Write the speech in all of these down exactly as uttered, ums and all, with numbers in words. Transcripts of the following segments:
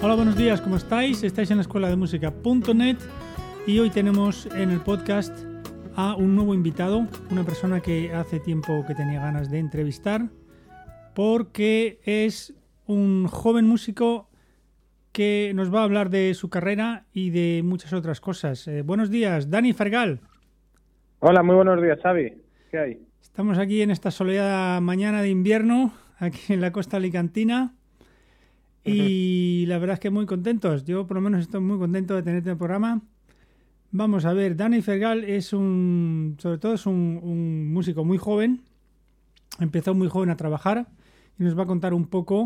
Hola, buenos días, ¿cómo estáis? Estáis en la escuela de música punto net y hoy tenemos en el podcast a un nuevo invitado, una persona que hace tiempo que tenía ganas de entrevistar porque es un joven músico que nos va a hablar de su carrera y de muchas otras cosas. Eh, buenos días, Dani Fergal. Hola, muy buenos días, Xavi. ¿Qué hay? Estamos aquí en esta soleada mañana de invierno, aquí en la costa alicantina. Y la verdad es que muy contentos. Yo por lo menos estoy muy contento de tenerte en el programa. Vamos a ver, Dani Fergal es un, sobre todo es un, un músico muy joven. Empezó muy joven a trabajar y nos va a contar un poco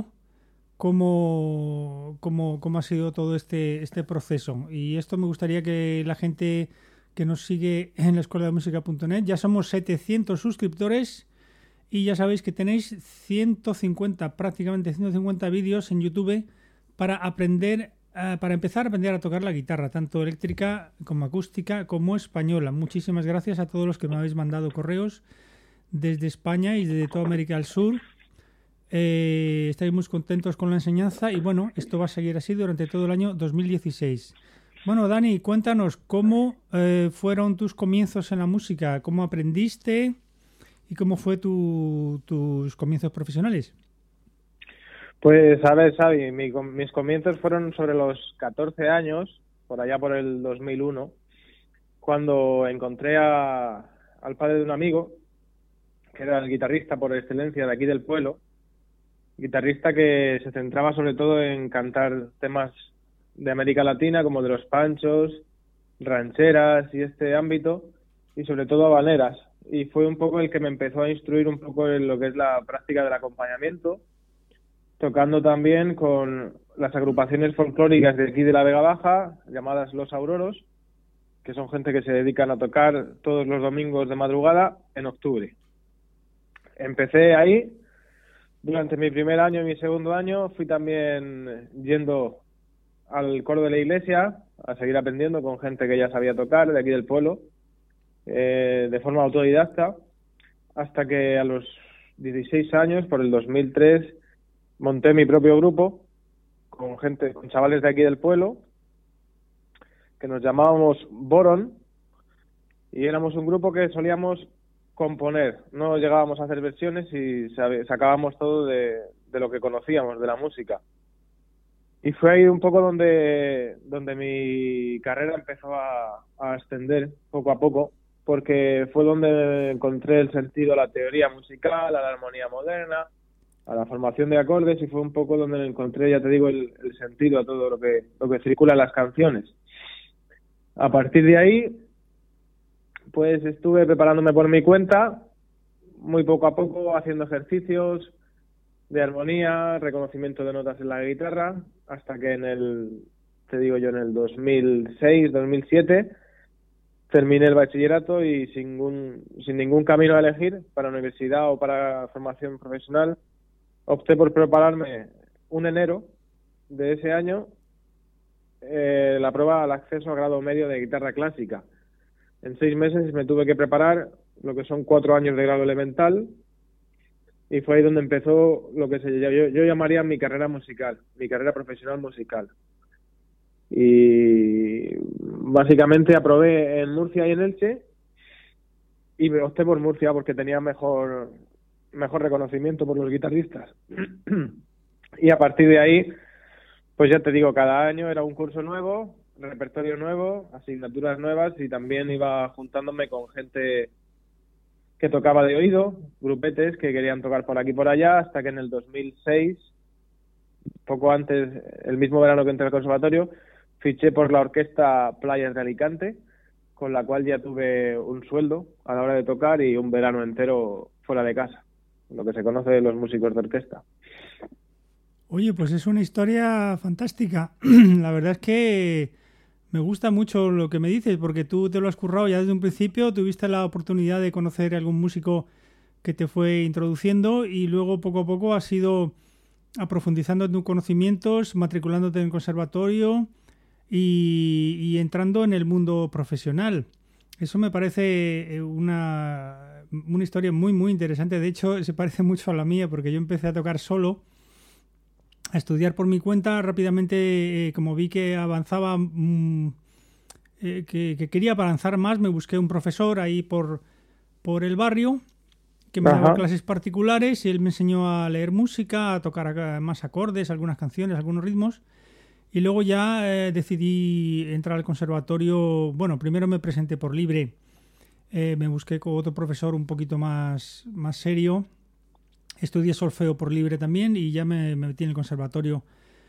cómo, cómo, cómo ha sido todo este, este proceso. Y esto me gustaría que la gente que nos sigue en la escuela de música punto net, ya somos setecientos suscriptores. Y ya sabéis que tenéis ciento cincuenta, prácticamente ciento cincuenta vídeos en YouTube para aprender, uh, para empezar a aprender a tocar la guitarra, tanto eléctrica como acústica como española. Muchísimas gracias a todos los que me habéis mandado correos desde España y desde toda América del Sur. Eh, estáis muy contentos con la enseñanza y bueno, esto va a seguir así durante todo el año dos mil dieciséis. Bueno, Dani, cuéntanos cómo eh, fueron tus comienzos en la música, cómo aprendiste. ¿Y cómo fue tu, tus comienzos profesionales? Pues a ver, Xavi, mi, mis comienzos fueron sobre los catorce años, por allá por el dos mil uno, cuando encontré a, al padre de un amigo, que era el guitarrista por excelencia de aquí del pueblo, guitarrista que se centraba sobre todo en cantar temas de América Latina, como de los Panchos, rancheras y este ámbito, y sobre todo habaneras. Y fue un poco el que me empezó a instruir un poco en lo que es la práctica del acompañamiento, tocando también con las agrupaciones folclóricas de aquí de la Vega Baja, llamadas Los Auroros, que son gente que se dedican a tocar todos los domingos de madrugada en octubre. Empecé ahí, durante mi primer año y mi segundo año fui también yendo al coro de la iglesia, a seguir aprendiendo con gente que ya sabía tocar de aquí del pueblo, Eh, de forma autodidacta, hasta que a los dieciséis años, por el dos mil tres, monté mi propio grupo con gente, con chavales de aquí del pueblo, que nos llamábamos Boron, y éramos un grupo que solíamos componer, no llegábamos a hacer versiones y sacábamos todo de, de lo que conocíamos, de la música. Y fue ahí un poco donde, donde mi carrera empezó a, a ascender poco a poco, porque fue donde encontré el sentido a la teoría musical, a la armonía moderna, a la formación de acordes, y fue un poco donde encontré, ya te digo, el, el sentido a todo lo que, lo que circula en las canciones. A partir de ahí, pues estuve preparándome por mi cuenta, muy poco a poco, haciendo ejercicios de armonía, reconocimiento de notas en la guitarra, hasta que en el, te digo yo, en el dos mil seis, dos mil siete... terminé el bachillerato y sin ningún, sin ningún camino a elegir para universidad o para formación profesional, opté por prepararme un enero de ese año eh, la prueba al acceso a grado medio de guitarra clásica. En seis meses me tuve que preparar lo que son cuatro años de grado elemental y fue ahí donde empezó lo que se, yo, yo llamaría mi carrera musical, mi carrera profesional musical. Y básicamente aprobé en Murcia y en Elche y me opté por Murcia porque tenía mejor mejor reconocimiento por los guitarristas. Y a partir de ahí, pues ya te digo, cada año era un curso nuevo, repertorio nuevo, asignaturas nuevas, y también iba juntándome con gente que tocaba de oído, grupetes que querían tocar por aquí y por allá, hasta que en el dos mil seis, poco antes, el mismo verano que entré al conservatorio, fiché por la orquesta Playas de Alicante, con la cual ya tuve un sueldo a la hora de tocar y un verano entero fuera de casa, lo que se conoce de los músicos de orquesta. Oye, pues es una historia fantástica. La verdad es que me gusta mucho lo que me dices, porque tú te lo has currado ya desde un principio, tuviste la oportunidad de conocer a algún músico que te fue introduciendo y luego poco a poco has ido aprofundizando en tus conocimientos, matriculándote en el conservatorio y, y entrando en el mundo profesional. Eso me parece una, una historia muy, muy interesante. De hecho, se parece mucho a la mía porque yo empecé a tocar solo a estudiar por mi cuenta. Rápidamente, eh, como vi que avanzaba, mmm, eh, que, que quería avanzar más, me busqué un profesor ahí por, por el barrio que me daba Ajá. clases particulares y él me enseñó a leer música, a tocar más acordes, algunas canciones, algunos ritmos. Y luego ya eh, decidí entrar al conservatorio. Bueno, primero me presenté por libre. Eh, me busqué con otro profesor un poquito más, más serio. Estudié solfeo por libre también y ya me, me metí en el conservatorio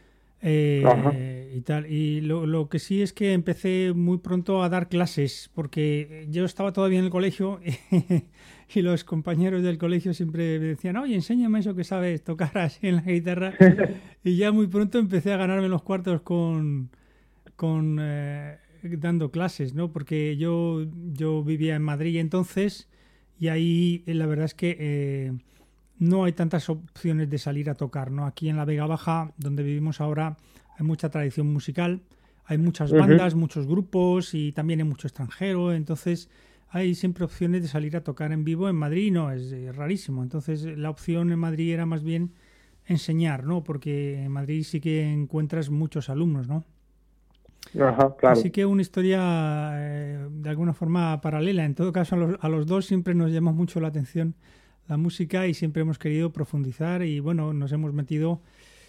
Ajá. eh, y tal. Y lo, lo que sí es que empecé muy pronto a dar clases porque yo estaba todavía en el colegio y, y los compañeros del colegio siempre me decían, oye, enséñame eso que sabes tocar así en la guitarra. Y ya muy pronto empecé a ganarme los cuartos con, con eh, dando clases, ¿no? Porque yo, yo vivía en Madrid entonces y ahí eh, la verdad es que eh, no hay tantas opciones de salir a tocar, ¿no? Aquí en la Vega Baja, donde vivimos ahora, hay mucha tradición musical, hay muchas bandas, Ujú. muchos grupos y también hay mucho extranjero, entonces hay siempre opciones de salir a tocar en vivo. En Madrid no, es eh, rarísimo. Entonces la opción en Madrid era más bien enseñar, ¿no? Porque en Madrid sí que encuentras muchos alumnos, ¿no? Ajá, Así claro. que una historia eh, de alguna forma paralela. En todo caso, a los, a los dos siempre nos llama mucho la atención la música y siempre hemos querido profundizar y bueno, nos hemos metido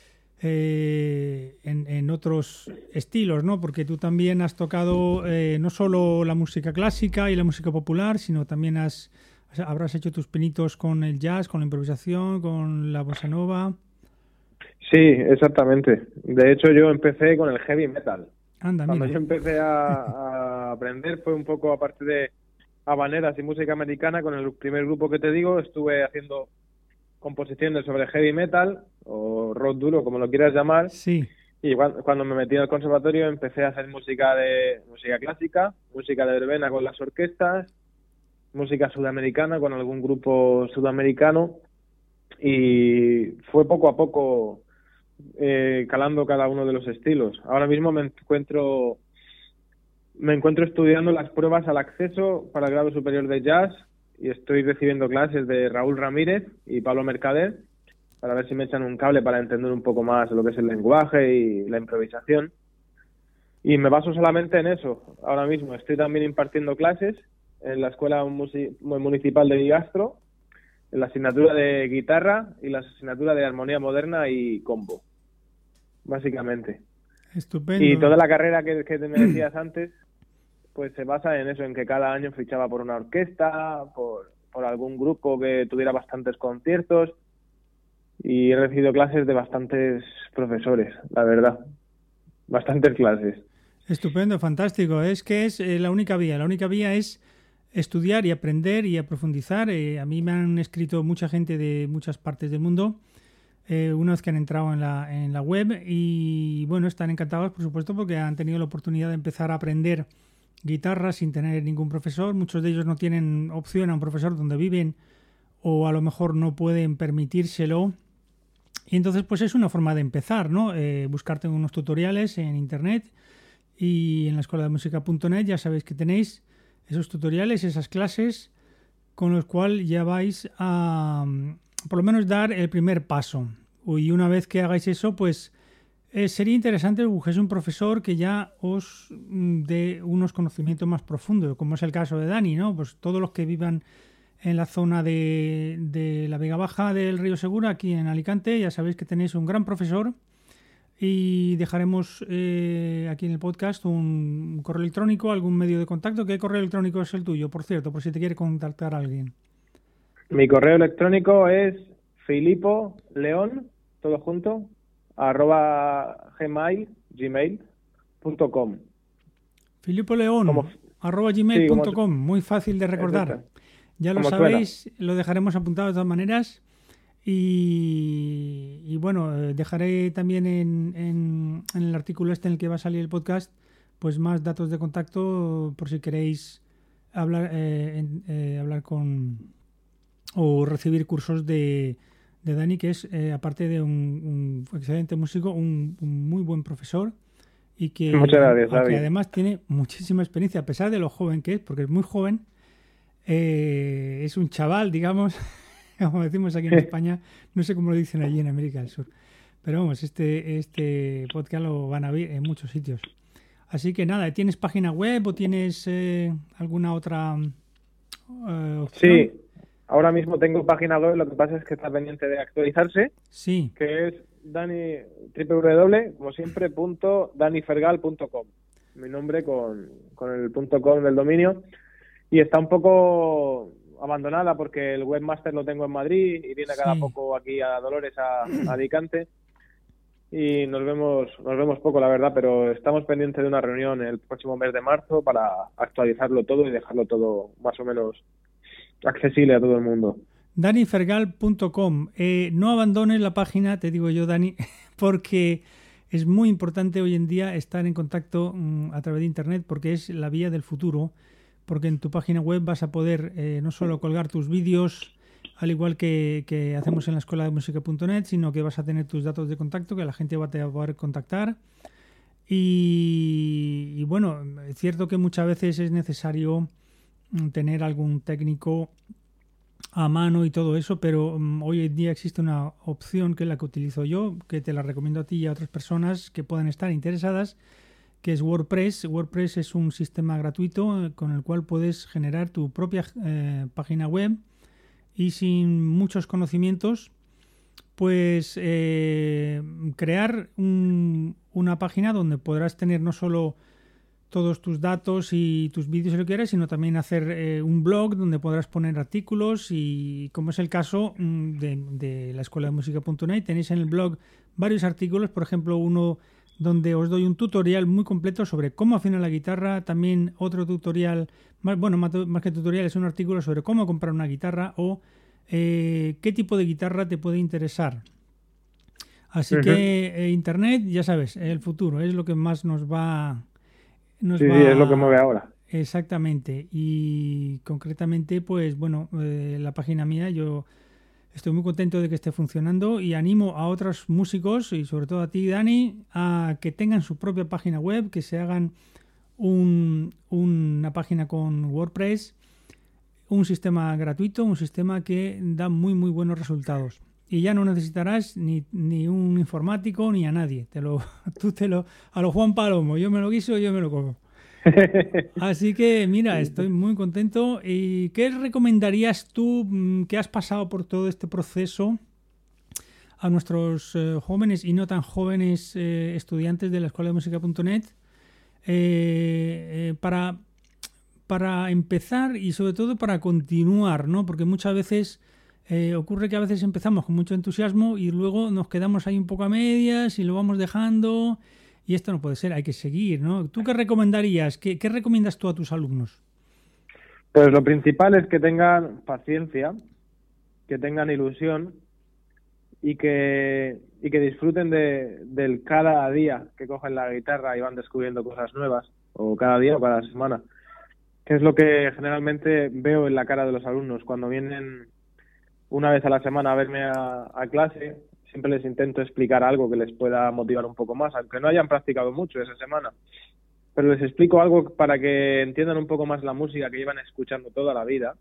eh, en, en otros estilos, ¿no? Porque tú también has tocado eh, no solo la música clásica y la música popular, sino también has, habrás hecho tus pinitos con el jazz, con la improvisación, con la bossa nova. Sí, exactamente. De hecho, yo empecé con el heavy metal. Anda, Cuando mira. yo empecé a, a aprender fue un poco, aparte de habaneras y música americana, con el primer grupo que te digo, estuve haciendo composiciones sobre heavy metal o rock duro, como lo quieras llamar. Sí. Y cuando, cuando me metí al conservatorio empecé a hacer música de música clásica, música de verbena con las orquestas, música sudamericana con algún grupo sudamericano y fue poco a poco eh, calando cada uno de los estilos. Ahora mismo me encuentro me encuentro estudiando las pruebas al acceso para el grado superior de jazz y estoy recibiendo clases de Raúl Ramírez y Pablo Mercader para ver si me echan un cable para entender un poco más lo que es el lenguaje y la improvisación. Y me baso solamente en eso. Ahora mismo estoy también impartiendo clases en la Escuela Municipal de Bigastro, en la asignatura de guitarra y la asignatura de armonía moderna y combo, básicamente. Y Estupendo. toda la carrera que, que me decías antes, pues se basa en eso, en que cada año fichaba por una orquesta, por, por algún grupo que tuviera bastantes conciertos, y he recibido clases de bastantes profesores, la verdad. Bastantes clases. Estupendo, fantástico. Es que es eh, la única vía. La única vía es estudiar y aprender y a profundizar. Eh, a mí me han escrito mucha gente de muchas partes del mundo eh, una vez que han entrado en la, en la web y bueno, están encantados por supuesto porque han tenido la oportunidad de empezar a aprender guitarra sin tener ningún profesor. Muchos de ellos no tienen opción a un profesor donde viven o a lo mejor no pueden permitírselo. Y entonces pues es una forma de empezar, ¿no? Eh, buscarte unos tutoriales en internet y en la escuela de música punto net ya sabéis que tenéis esos tutoriales, esas clases con los cuales ya vais a por lo menos dar el primer paso. Y una vez que hagáis eso, pues eh, sería interesante que busquéis un profesor que ya os mm, dé unos conocimientos más profundos, como es el caso de Dani, ¿no? Pues todos los que vivan en la zona de, de la Vega Baja del Río Segura, aquí en Alicante, ya sabéis que tenéis un gran profesor y dejaremos eh, aquí en el podcast un, un correo electrónico, algún medio de contacto. ¿Qué correo electrónico es el tuyo, por cierto, por si te quiere contactar alguien? Mi correo electrónico es filipoleón, todo junto, arroba gmail, gmail punto com. Filipo León, Como, arroba gmail sí, como, punto com, muy fácil de recordar. exacto, Ya lo como suena. sabéis, lo dejaremos apuntado de todas maneras. Y, y bueno, eh, dejaré también en, en, en el artículo este en el que va a salir el podcast, pues más datos de contacto por si queréis hablar, eh, en, eh, hablar con o recibir cursos de, de Dani, que es, eh, aparte de un, un excelente músico, un, un muy buen profesor y que, Muchas gracias, a, que David. además tiene muchísima experiencia, a pesar de lo joven que es, porque es muy joven, eh, es un chaval, digamos, como decimos aquí en España, no sé cómo lo dicen allí en América del Sur, Pero vamos, este, este podcast lo van a ver en muchos sitios. Así que nada, ¿tienes página web o tienes eh, alguna otra eh, opción? Sí, ahora mismo tengo página web, lo que pasa es que está pendiente de actualizarse, Sí. que es Dani, www, como siempre, punto danifergal punto com. Mi nombre con, con el punto .com del dominio. Y está un poco abandonada porque el webmaster lo tengo en Madrid y viene cada Sí. poco aquí a Dolores, a, a Alicante. Y nos vemos nos vemos poco, la verdad, pero estamos pendientes de una reunión el próximo mes de marzo para actualizarlo todo y dejarlo todo más o menos accesible a todo el mundo. dani fergal punto com. Eh, no abandones la página, te digo yo, Dani, porque es muy importante hoy en día estar en contacto mmm, a través de Internet, porque es la vía del futuro, porque en tu página web vas a poder eh, no solo colgar tus vídeos, al igual que, que hacemos en la escuela de música punto net, sino que vas a tener tus datos de contacto, que la gente va a poder contactar. Y, y bueno, es cierto que muchas veces es necesario tener algún técnico a mano y todo eso, pero um, hoy en día existe una opción que es la que utilizo yo, que te la recomiendo a ti y a otras personas que puedan estar interesadas, que es WordPress. WordPress es un sistema gratuito eh, con el cual puedes generar tu propia eh, página web y sin muchos conocimientos, pues eh, crear un, una página donde podrás tener no solo todos tus datos y tus vídeos si lo quieres, sino también hacer eh, un blog donde podrás poner artículos y como es el caso de, de la escuela de música punto net, tenéis en el blog varios artículos, por ejemplo uno donde os doy un tutorial muy completo sobre cómo afinar la guitarra, también otro tutorial, más, bueno, más, más que tutorial, es un artículo sobre cómo comprar una guitarra o eh, qué tipo de guitarra te puede interesar. Así uh-huh. que eh, Internet, ya sabes, el futuro es lo que más nos va... Nos sí, va... sí, es lo que mueve ahora. Exactamente. Y concretamente, pues bueno, eh, la página mía, yo estoy muy contento de que esté funcionando y animo a otros músicos y sobre todo a ti, Dani, a que tengan su propia página web, que se hagan un, una página con WordPress, un sistema gratuito, un sistema que da muy, muy buenos resultados. Y ya no necesitarás ni, ni un informático ni a nadie. Te lo, tú te lo, a lo Juan Palomo, yo me lo guiso, yo me lo como. Así que mira, estoy muy contento. ¿Y qué recomendarías tú que has pasado por todo este proceso a nuestros eh, jóvenes y no tan jóvenes eh, estudiantes de la escuela de música punto net eh, eh, para, para empezar y sobre todo para continuar, ¿no? Porque muchas veces eh, ocurre que a veces empezamos con mucho entusiasmo y luego nos quedamos ahí un poco a medias y lo vamos dejando. Y esto no puede ser, hay que seguir, ¿no? ¿Tú qué recomendarías? ¿Qué, qué recomiendas tú a tus alumnos? Pues lo principal es que tengan paciencia, que tengan ilusión y que, y que disfruten de, del cada día que cogen la guitarra y van descubriendo cosas nuevas, o cada día o cada semana, que es lo que generalmente veo en la cara de los alumnos. Cuando vienen una vez a la semana a verme a, a clase, siempre les intento explicar algo que les pueda motivar un poco más, aunque no hayan practicado mucho esa semana. Pero les explico algo para que entiendan un poco más la música que llevan escuchando toda la vida.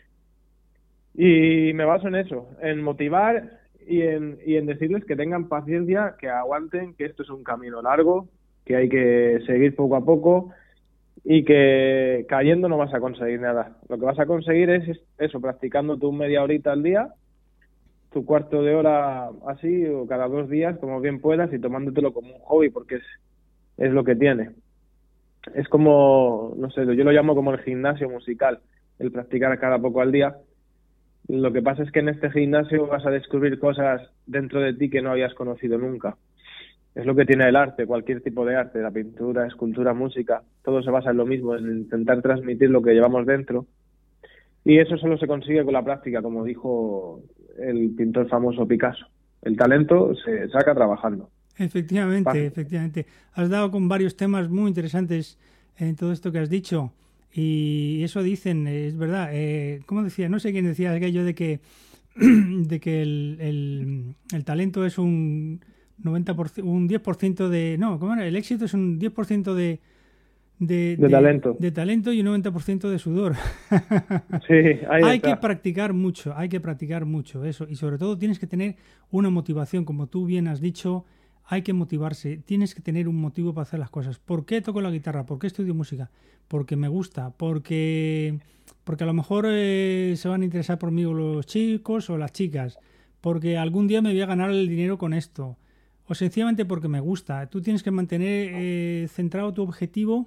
Y me baso en eso, en motivar y en, y en decirles que tengan paciencia, que aguanten, que esto es un camino largo, que hay que seguir poco a poco y que cayendo no vas a conseguir nada. Lo que vas a conseguir es eso, practicando tú media horita al día, tu cuarto de hora así o cada dos días, como bien puedas, y tomándotelo como un hobby, porque es, es lo que tiene. Es como, no sé, yo lo llamo como el gimnasio musical, el practicar cada poco al día. Lo que pasa es que en este gimnasio vas a descubrir cosas dentro de ti que no habías conocido nunca. Es lo que tiene el arte, cualquier tipo de arte, la pintura, escultura, música, todo se basa en lo mismo, en intentar transmitir lo que llevamos dentro. Y eso solo se consigue con la práctica, como dijo el pintor famoso Picasso. El talento se saca trabajando. Efectivamente, Fácil. efectivamente. Has dado con varios temas muy interesantes en todo esto que has dicho. Y eso dicen, es verdad. Eh, ¿Cómo decía? No sé quién decía aquello de que, de que el, el, el talento es un noventa por ciento, un diez por ciento de... No, ¿cómo era? El éxito es un diez por ciento de... de, de de, talento. de talento y un noventa por ciento de sudor. Sí, ahí Hay está. que practicar mucho, hay que practicar mucho eso. Y sobre todo tienes que tener una motivación, como tú bien has dicho, hay que motivarse. Tienes que tener un motivo para hacer las cosas. ¿Por qué toco la guitarra? ¿Por qué estudio música? Porque me gusta, porque, porque a lo mejor eh, se van a interesar por mí los chicos o las chicas, porque algún día me voy a ganar el dinero con esto, o sencillamente porque me gusta. Tú tienes que mantener eh, centrado tu objetivo.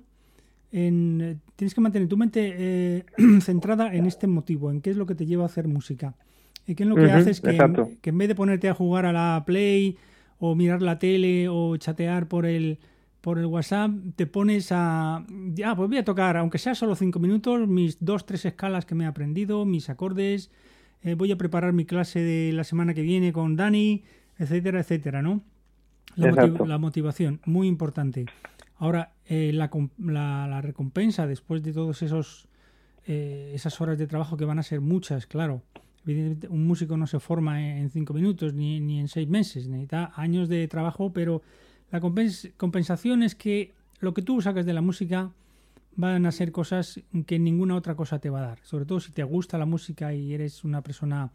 En, tienes que mantener tu mente eh, centrada en este motivo, en qué es lo que te lleva a hacer música. Y qué es lo que Ujú, haces que exacto. en, que en vez de ponerte a jugar a la Play o mirar la tele o chatear por el, por el WhatsApp, te pones a... Ya, pues voy a tocar, aunque sea solo cinco minutos, mis dos, tres escalas que me he aprendido, mis acordes, eh, voy a preparar mi clase de la semana que viene con Dani, etcétera, etcétera, ¿no? La, motiv Exacto. la motivación, muy importante. Ahora, eh, la, la, la recompensa después de todos esos eh, esas horas de trabajo, que van a ser muchas, claro. Evidentemente, un músico no se forma en cinco minutos ni, ni en seis meses, necesita años de trabajo, pero la compens compensación es que lo que tú sacas de la música van a ser cosas que ninguna otra cosa te va a dar. Sobre todo si te gusta la música y eres una persona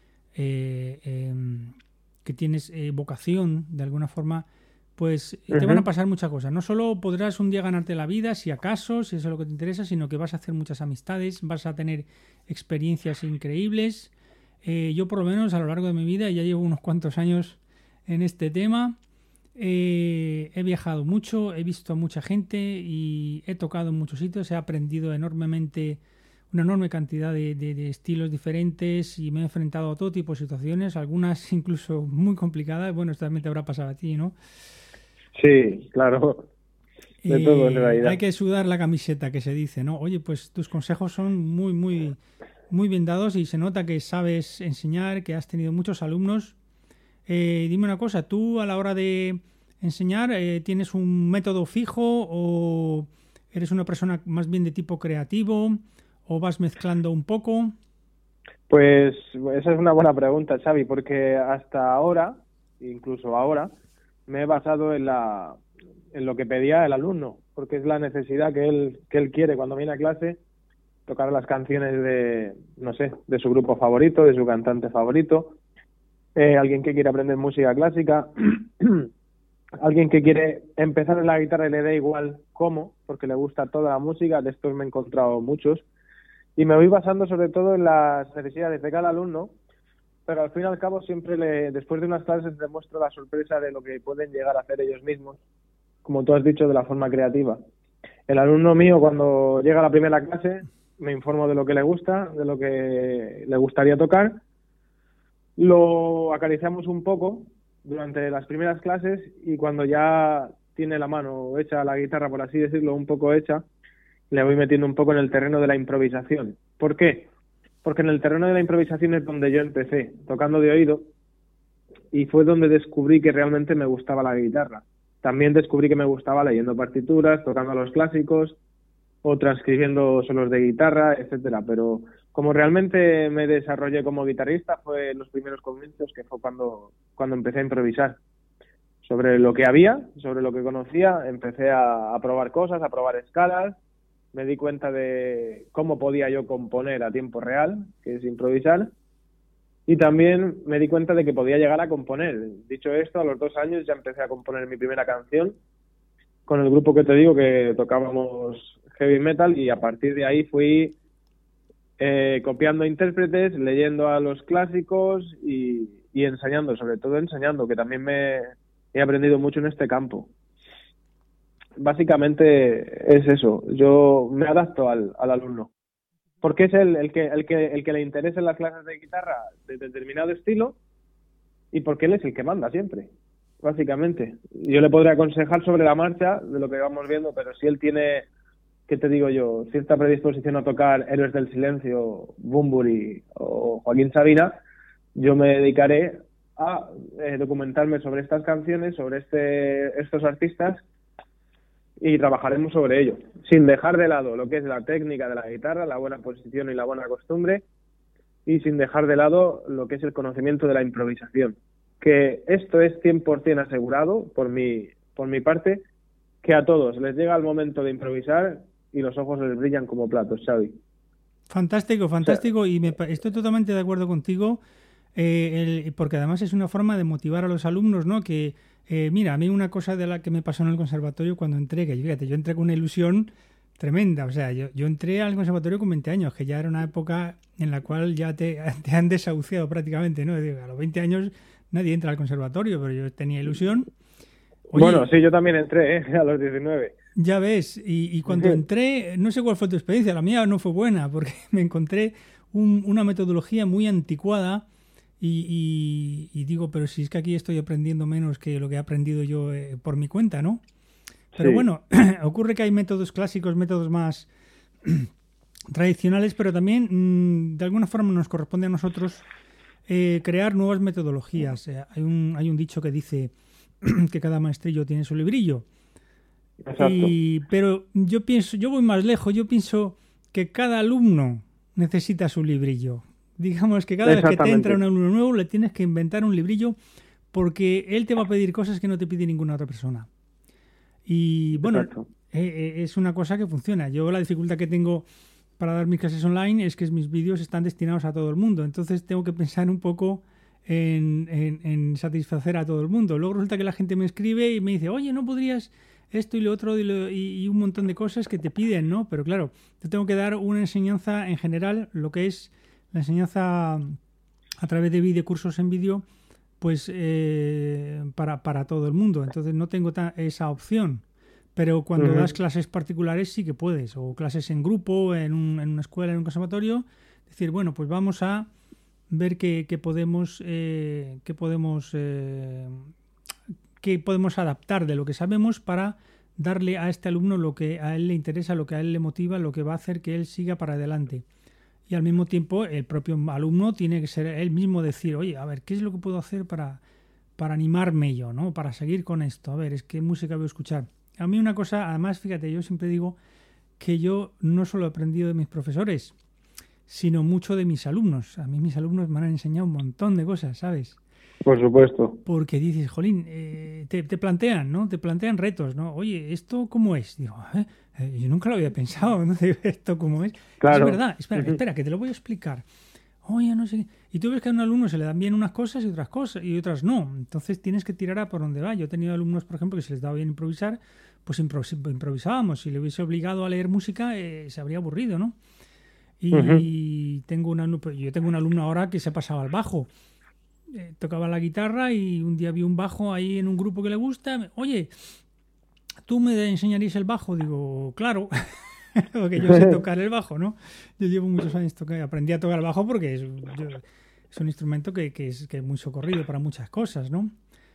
eh, eh, que tienes eh, vocación de alguna forma, pues te van a Ujú. pasar muchas cosas. No solo podrás un día ganarte la vida, si acaso, si eso es lo que te interesa, sino que vas a hacer muchas amistades, vas a tener experiencias increíbles. Eh, yo por lo menos a lo largo de mi vida, ya llevo unos cuantos años en este tema, eh, he viajado mucho, he visto a mucha gente y he tocado en muchos sitios, he aprendido enormemente, una enorme cantidad de, de, de estilos diferentes, y me he enfrentado a todo tipo de situaciones, algunas incluso muy complicadas. Bueno, esto también te habrá pasado a ti, ¿no? Sí, claro, de todo en Eh, hay realidad. que sudar la camiseta, que se dice, ¿no? Oye, pues tus consejos son muy, muy, muy bien dados, y se nota que sabes enseñar, que has tenido muchos alumnos. Eh, dime una cosa, ¿tú a la hora de enseñar eh, tienes un método fijo, o eres una persona más bien de tipo creativo, o vas mezclando un poco? Pues esa es una buena pregunta, Xavi, porque hasta ahora, incluso ahora, me he basado en la en lo que pedía el alumno, porque es la necesidad que él que él quiere cuando viene a clase, tocar las canciones de, no sé, de su grupo favorito, de su cantante favorito, eh, alguien que quiere aprender música clásica, alguien que quiere empezar en la guitarra y le da igual cómo, porque le gusta toda la música. De estos me he encontrado muchos. Y me voy basando sobre todo en las necesidades de cada alumno, pero al fin y al cabo siempre le, después de unas clases les muestro la sorpresa de lo que pueden llegar a hacer ellos mismos, como tú has dicho, de la forma creativa. El alumno mío, cuando llega a la primera clase, me informo de lo que le gusta, de lo que le gustaría tocar, lo acariciamos un poco durante las primeras clases, y cuando ya tiene la mano hecha la guitarra, por así decirlo, un poco hecha, le voy metiendo un poco en el terreno de la improvisación. ¿Por qué? Porque en el terreno de la improvisación es donde yo empecé, tocando de oído, y fue donde descubrí que realmente me gustaba la guitarra. También descubrí que me gustaba leyendo partituras, tocando los clásicos, o transcribiendo solos de guitarra, etcétera. Pero como realmente me desarrollé como guitarrista fue en los primeros comienzos, que fue cuando, cuando empecé a improvisar. Sobre lo que había, sobre lo que conocía, empecé a, a probar cosas, a probar escalas. Me di cuenta de cómo podía yo componer a tiempo real, que es improvisar, y también me di cuenta de que podía llegar a componer. Dicho esto, a los dos años ya empecé a componer mi primera canción con el grupo que te digo, que tocábamos heavy metal, y a partir de ahí fui eh, copiando intérpretes, leyendo a los clásicos y, y enseñando, sobre todo enseñando, que también me he aprendido mucho en este campo. Básicamente es eso, yo me adapto al, al alumno, porque es el, el, que, el, que, el que le interesa las clases de guitarra de determinado estilo, y porque él es el que manda siempre, básicamente. Yo le podré aconsejar sobre la marcha de lo que vamos viendo, pero si él tiene, ¿qué te digo yo?, cierta predisposición a tocar Héroes del Silencio, Bunbury o Joaquín Sabina, yo me dedicaré a eh, documentarme sobre estas canciones, sobre este, estos artistas, y trabajaremos sobre ello, sin dejar de lado lo que es la técnica de la guitarra, la buena posición y la buena costumbre, y sin dejar de lado lo que es el conocimiento de la improvisación. Que esto es cien por ciento asegurado por mi, por mi parte, que a todos les llega el momento de improvisar y los ojos les brillan como platos, Xavi. Fantástico, fantástico, o sea, y me, estoy totalmente de acuerdo contigo, eh, el, porque además es una forma de motivar a los alumnos, ¿no? Que, eh, mira, a mí una cosa de la que me pasó en el conservatorio cuando entré, que fíjate, yo entré con una ilusión tremenda, o sea, yo, yo entré al conservatorio con veinte años, que ya era una época en la cual ya te, te han desahuciado prácticamente, ¿no? Digo, a los veinte años nadie entra al conservatorio, pero yo tenía ilusión. Oye, bueno, sí, yo también entré, ¿eh? A los diecinueve. Ya ves, y, y cuando entré, no sé cuál fue tu experiencia, la mía no fue buena, porque me encontré un, una metodología muy anticuada y, y, y digo, pero si es que aquí estoy aprendiendo menos que lo que he aprendido yo eh, por mi cuenta, ¿no? Pero sí. Bueno, ocurre que hay métodos clásicos, métodos más tradicionales, pero también mmm, de alguna forma nos corresponde a nosotros eh, crear nuevas metodologías. Eh, hay, un, hay un dicho que dice que cada maestrillo tiene su librillo. Y, pero yo pienso, yo voy más lejos, yo pienso que cada alumno necesita su librillo. Digamos que cada vez que te entra un alumno nuevo le tienes que inventar un librillo porque él te va a pedir cosas que no te pide ninguna otra persona. Y bueno, eh, es una cosa que funciona. Yo la dificultad que tengo para dar mis clases online es que mis vídeos están destinados a todo el mundo. Entonces tengo que pensar un poco en, en, en satisfacer a todo el mundo. Luego resulta que la gente me escribe y me dice, oye, ¿no podrías esto y lo otro y, lo, y, y un montón de cosas que te piden, ¿no? Pero claro, yo tengo que dar una enseñanza en general, lo que es la enseñanza a través de videocursos en vídeo, pues eh, para, para todo el mundo. Entonces no tengo ta- esa opción. Pero cuando uh-huh. das clases particulares sí que puedes, o clases en grupo, en, un, en una escuela, en un conservatorio, decir, bueno, pues vamos a ver qué, qué podemos, eh, qué podemos eh, que podemos adaptar de lo que sabemos para darle a este alumno lo que a él le interesa, lo que a él le motiva, lo que va a hacer que él siga para adelante. Y al mismo tiempo el propio alumno tiene que ser él mismo decir, oye, a ver, ¿qué es lo que puedo hacer para, para animarme yo, ¿no? Para seguir con esto. A ver, es que música voy a escuchar. A mí una cosa, además, fíjate, yo siempre digo que yo no solo he aprendido de mis profesores, sino mucho de mis alumnos. A mí mis alumnos me han enseñado un montón de cosas, ¿sabes? Por supuesto. Porque dices, jolín, eh, te, te plantean, ¿no? Te plantean retos, ¿no? Oye, ¿esto cómo es? Digo, ¿eh? Eh, yo nunca lo había pensado, ¿no? ¿Esto cómo es? Claro. Es verdad, espera, uh-huh. espera, que te lo voy a explicar. Oye, no sé qué. Y tú ves que a un alumno se le dan bien unas cosas y otras cosas, y otras no. Entonces tienes que tirar a por donde va. Yo he tenido alumnos, por ejemplo, que se les daba bien improvisar, pues improvis- improvisábamos. Si le hubiese obligado a leer música, eh, se habría aburrido, ¿no? Y uh-huh. tengo una, yo tengo un alumno ahora que se ha pasado al bajo. Eh, tocaba la guitarra y un día vi un bajo ahí en un grupo que le gusta. Oye, ¿tú me enseñarías el bajo? Digo, claro, porque yo sé tocar el bajo, ¿no? Yo llevo muchos años tocando, aprendí a tocar el bajo porque es, yo, es un instrumento que, que, es, que es muy socorrido para muchas cosas, ¿no?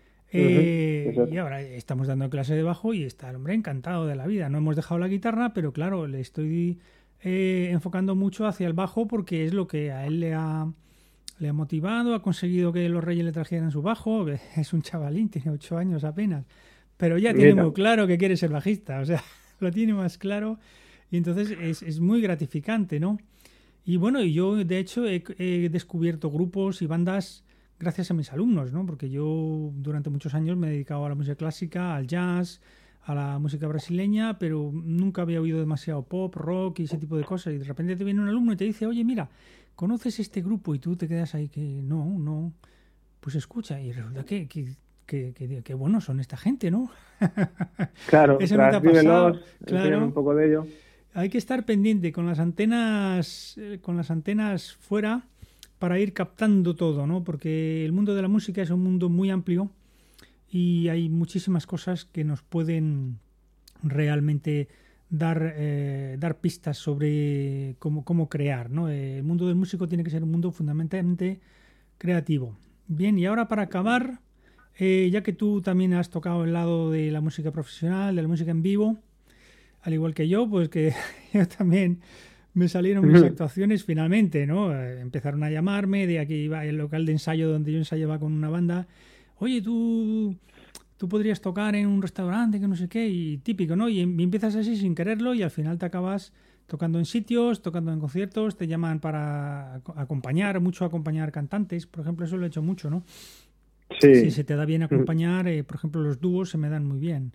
Eh, uh-huh. Y ahora estamos dando clase de bajo y está el hombre encantado de la vida. No hemos dejado la guitarra, pero claro, le estoy eh, enfocando mucho hacia el bajo porque es lo que a él le ha... le ha motivado, ha conseguido que los Reyes le trajeran su bajo, que es un chavalín, tiene ocho años apenas, pero ya tiene Mira. muy claro que quiere ser bajista, o sea, lo tiene más claro y entonces es, es muy gratificante, ¿no? Y bueno, yo de hecho he, he descubierto grupos y bandas gracias a mis alumnos, ¿no? Porque yo durante muchos años me he dedicado a la música clásica, al jazz, a la música brasileña, pero nunca había oído demasiado pop, rock y ese tipo de cosas y de repente te viene un alumno y te dice, oye, mira, ¿conoces este grupo? Y tú te quedas ahí que no, no. Pues escucha, y resulta que, que, que, que, que buenos son esta gente, ¿no? Claro, eso no te ha pasado. Claro, un poco de ello. Hay que estar pendiente con las antenas, con las antenas fuera para ir captando todo, ¿no? Porque el mundo de la música es un mundo muy amplio y hay muchísimas cosas que nos pueden realmente dar eh, dar pistas sobre cómo, cómo crear, ¿no? El mundo del músico tiene que ser un mundo fundamentalmente creativo. Bien, y ahora para acabar, eh, ya que tú también has tocado el lado de la música profesional, de la música en vivo, al igual que yo, pues que yo también me salieron mis actuaciones finalmente, ¿no? Eh, empezaron a llamarme, de aquí iba el local de ensayo donde yo ensayaba con una banda. Oye, tú... tú podrías tocar en un restaurante, que no sé qué, y típico, ¿no? Y, y empiezas así sin quererlo y al final te acabas tocando en sitios, tocando en conciertos, te llaman para acompañar, mucho acompañar cantantes, por ejemplo, eso lo he hecho mucho, ¿no? Sí. Si se te da bien acompañar, eh, por ejemplo, los dúos se me dan muy bien.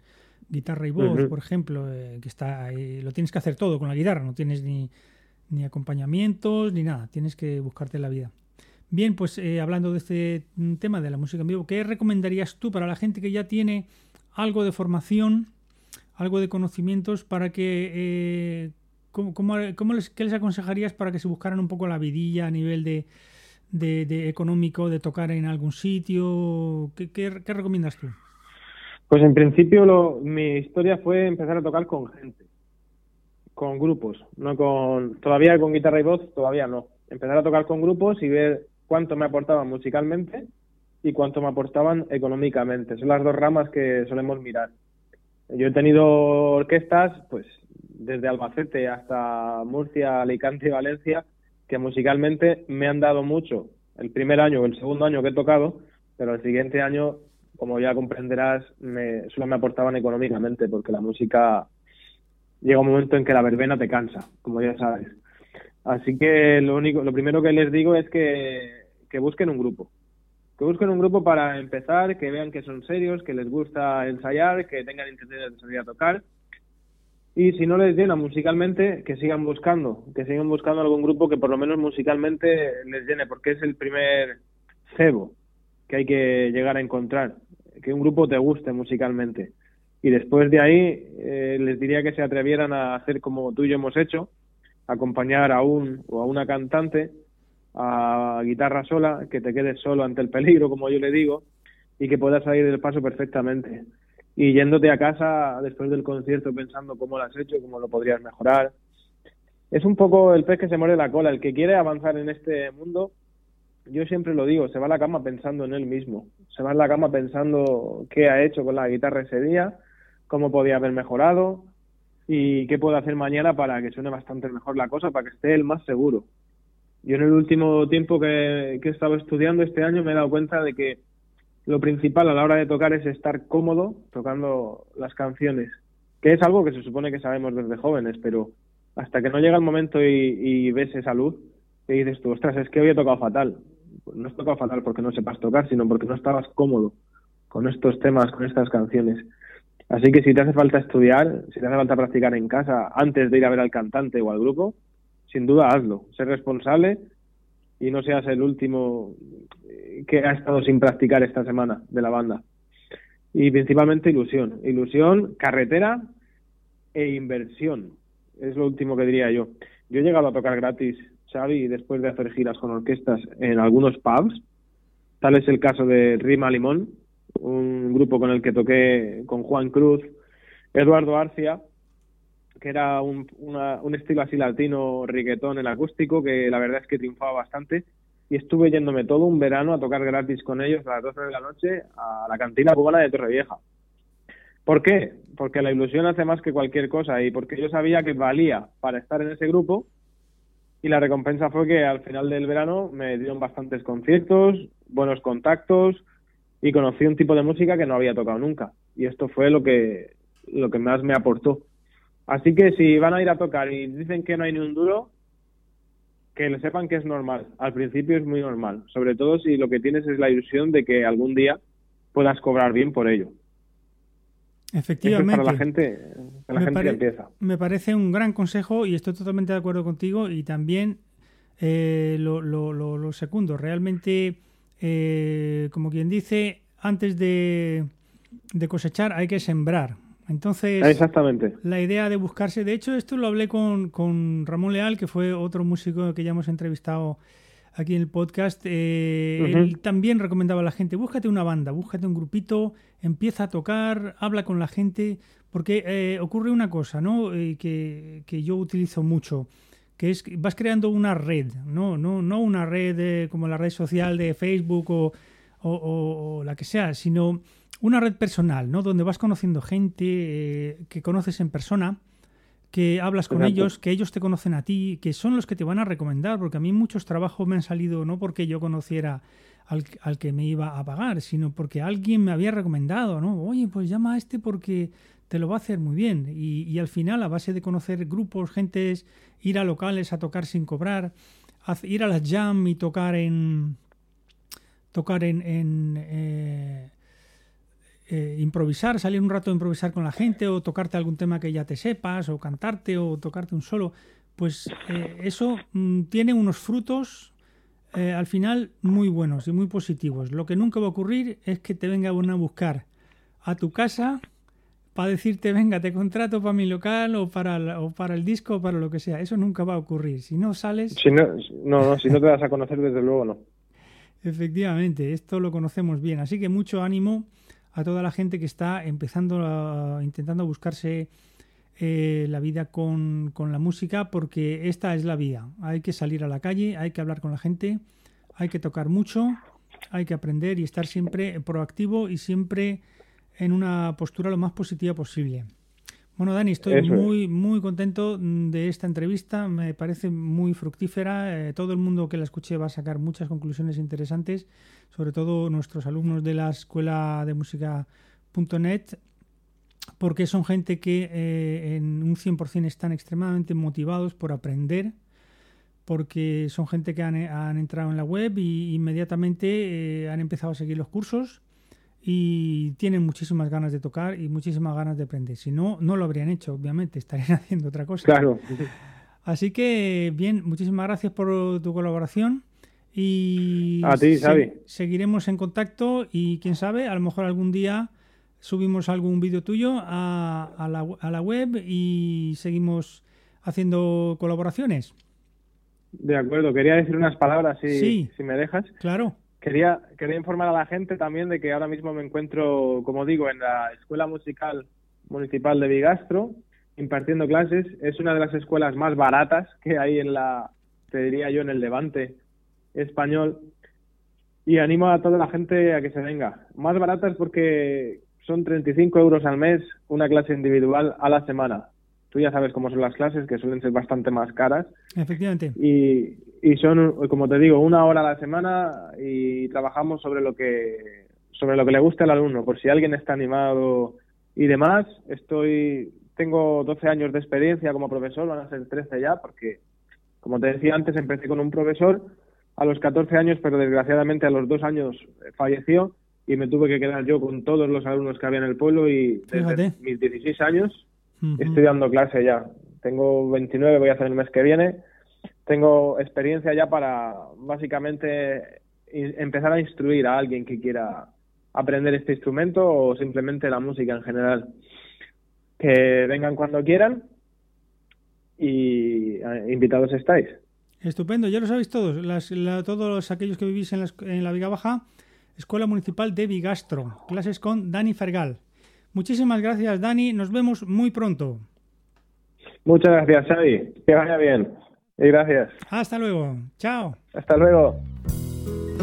guitarra y voz, Ujú. por ejemplo, eh, que está ahí, lo tienes que hacer todo con la guitarra, no tienes ni, ni acompañamientos ni nada, tienes que buscarte la vida. Bien, pues eh, hablando de este mm, tema de la música en vivo, ¿qué recomendarías tú para la gente que ya tiene algo de formación, algo de conocimientos para que... Eh, ¿cómo, cómo- cómo les, ¿Qué les aconsejarías para que se buscaran un poco la vidilla a nivel de, de, de económico, de tocar en algún sitio? ¿Qué, qué, qué recomiendas tú? Pues en principio lo, mi historia fue empezar a tocar con gente, con grupos, no con, todavía con guitarra y voz, todavía no. Empezar a tocar con grupos y ver cuánto me aportaban musicalmente y cuánto me aportaban económicamente. Son las dos ramas que solemos mirar. Yo he tenido orquestas, pues, desde Albacete hasta Murcia, Alicante y Valencia, que musicalmente me han dado mucho. El primer año o el segundo año que he tocado, pero el siguiente año, como ya comprenderás, me, solo me aportaban económicamente, porque la música llega un momento en que la verbena te cansa, como ya sabes. Así que lo único, lo primero que les digo es que, que busquen un grupo. Que busquen un grupo para empezar, que vean que son serios, que les gusta ensayar, que tengan intenciones de salir a tocar. Y si no les llena musicalmente, que sigan buscando, que sigan buscando algún grupo que por lo menos musicalmente les llene, porque es el primer cebo que hay que llegar a encontrar, que un grupo te guste musicalmente. Y después de ahí eh, les diría que se atrevieran a hacer como tú y yo hemos hecho, acompañar a un o a una cantante a guitarra sola, que te quedes solo ante el peligro, como yo le digo, y que puedas salir del paso perfectamente. Y yéndote a casa después del concierto pensando cómo lo has hecho, cómo lo podrías mejorar. Es un poco el pez que se muerde la cola. El que quiere avanzar en este mundo, yo siempre lo digo, se va a la cama pensando en él mismo. Se va a la cama pensando qué ha hecho con la guitarra ese día, cómo podía haber mejorado y qué puede hacer mañana para que suene bastante mejor la cosa, para que esté él más seguro. Yo en el último tiempo que, que he estado estudiando este año me he dado cuenta de que lo principal a la hora de tocar es estar cómodo tocando las canciones, que es algo que se supone que sabemos desde jóvenes, pero hasta que no llega el momento y, y ves esa luz, que dices tú, ostras, es que hoy he tocado fatal. Pues no has tocado fatal porque no sepas tocar, sino porque no estabas cómodo con estos temas, con estas canciones. Así que si te hace falta estudiar, si te hace falta practicar en casa antes de ir a ver al cantante o al grupo, sin duda hazlo. Sé responsable y no seas el último que ha estado sin practicar esta semana de la banda. Y principalmente ilusión. Ilusión, carretera e inversión. Es lo último que diría yo. Yo he llegado a tocar gratis, Xavi, después de hacer giras con orquestas en algunos pubs. Tal es el caso de Rima Limón, un grupo con el que toqué con Juan Cruz, Eduardo Arcia, que era un, una, un estilo así latino, reggaetón, el acústico, que la verdad es que triunfaba bastante. Y estuve yéndome todo un verano a tocar gratis con ellos a las doce de la noche a la cantina cubana de Torrevieja. ¿Por qué? Porque la ilusión hace más que cualquier cosa y porque yo sabía que valía para estar en ese grupo y la recompensa fue que al final del verano me dieron bastantes conciertos, buenos contactos y conocí un tipo de música que no había tocado nunca. Y esto fue lo que, lo que más me aportó. Así que si van a ir a tocar y dicen que no hay ni un duro, que le sepan que es normal. Al principio es muy normal, sobre todo si lo que tienes es la ilusión de que algún día puedas cobrar bien por ello. Eso es para la Efectivamente. gente, para la Me, gente que pare- empieza. me parece un gran consejo y estoy totalmente de acuerdo contigo y también eh, lo, lo, lo, lo secundo. Realmente, eh, como quien dice, antes de, de cosechar hay que sembrar. Entonces, Exactamente. la idea de buscarse, de hecho, esto lo hablé con, con Ramón Leal, que fue otro músico que ya hemos entrevistado aquí en el podcast. Eh, Uh-huh. él también recomendaba a la gente, búscate una banda, búscate un grupito, empieza a tocar, habla con la gente, porque eh, ocurre una cosa, ¿no? Eh, que, que yo utilizo mucho, que es que vas creando una red, no, no, no una red eh, como la red social de Facebook o, o, o, o la que sea, sino una red personal, ¿no? Donde vas conociendo gente eh, que conoces en persona, que hablas con Exacto. ellos, que ellos te conocen a ti, que son los que te van a recomendar, porque a mí muchos trabajos me han salido no porque yo conociera al, al que me iba a pagar, sino porque alguien me había recomendado, ¿no? Oye, pues llama a este porque te lo va a hacer muy bien. Y, y al final, a base de conocer grupos, gentes, ir a locales a tocar sin cobrar, ir a las jam y tocar en tocar en, en, eh, eh, improvisar, salir un rato a improvisar con la gente o tocarte algún tema que ya te sepas o cantarte o tocarte un solo, pues eh, eso mm, tiene unos frutos eh, al final muy buenos y muy positivos. Lo que nunca va a ocurrir es que te vengan a buscar a tu casa para decirte, venga, te contrato para mi local o para, la, o para el disco o para lo que sea. Eso nunca va a ocurrir. Si no sales... Si no, no, no, si no te vas a conocer, desde luego no. Efectivamente, esto lo conocemos bien. Así que mucho ánimo a toda la gente que está empezando, a, intentando buscarse eh, la vida con, con la música, porque esta es la vida. Hay que salir a la calle, hay que hablar con la gente, hay que tocar mucho, hay que aprender y estar siempre proactivo y siempre en una postura lo más positiva posible. Bueno, Dani, estoy Eso muy, es. muy contento de esta entrevista. Me parece muy fructífera. Eh, todo el mundo que la escuche va a sacar muchas conclusiones interesantes, sobre todo nuestros alumnos de la Escuela de Música punto net, porque son gente que eh, en un cien por ciento están extremadamente motivados por aprender, porque son gente que han, han entrado en la web y inmediatamente eh, han empezado a seguir los cursos y tienen muchísimas ganas de tocar y muchísimas ganas de aprender. Si no, no lo habrían hecho, obviamente, estarían haciendo otra cosa. Claro. Así que, bien, muchísimas gracias por tu colaboración y a ti, Xavi. Se, seguiremos en contacto y, quién sabe, a lo mejor algún día subimos algún vídeo tuyo a, a, la, a la web y seguimos haciendo colaboraciones. De acuerdo, quería decir unas palabras, si, sí, si me dejas. Claro. Quería, quería informar a la gente también de que ahora mismo me encuentro, como digo, en la Escuela Musical Municipal de Bigastro, impartiendo clases. Es una de las escuelas más baratas que hay en la, te diría yo, en el Levante español. Y animo a toda la gente a que se venga. Más baratas porque son treinta y cinco euros al mes una clase individual a la semana. Tú ya sabes cómo son las clases, que suelen ser bastante más caras. Efectivamente. Y, y son, como te digo, una hora a la semana y trabajamos sobre lo que sobre lo que le guste al alumno. Por si alguien está animado y demás, estoy tengo doce años de experiencia como profesor, van a ser trece ya, porque, como te decía antes, empecé con un profesor a los catorce años, pero desgraciadamente a los dos años falleció y me tuve que quedar yo con todos los alumnos que había en el pueblo y desde Fíjate. mis dieciséis años uh-huh. estoy dando clase ya. Tengo veintinueve, voy a hacer el mes que viene. Tengo experiencia ya para, básicamente, empezar a instruir a alguien que quiera aprender este instrumento o simplemente la música en general. Que vengan cuando quieran y eh, invitados estáis. Estupendo, ya lo sabéis todos, las, la, todos aquellos que vivís en la, en la Viga Baja, Escuela Municipal de Bigastro, clases con Dani Fergal. Muchísimas gracias, Dani, nos vemos muy pronto. Muchas gracias, Xavi, que vaya bien y gracias. Hasta luego, chao. Hasta luego.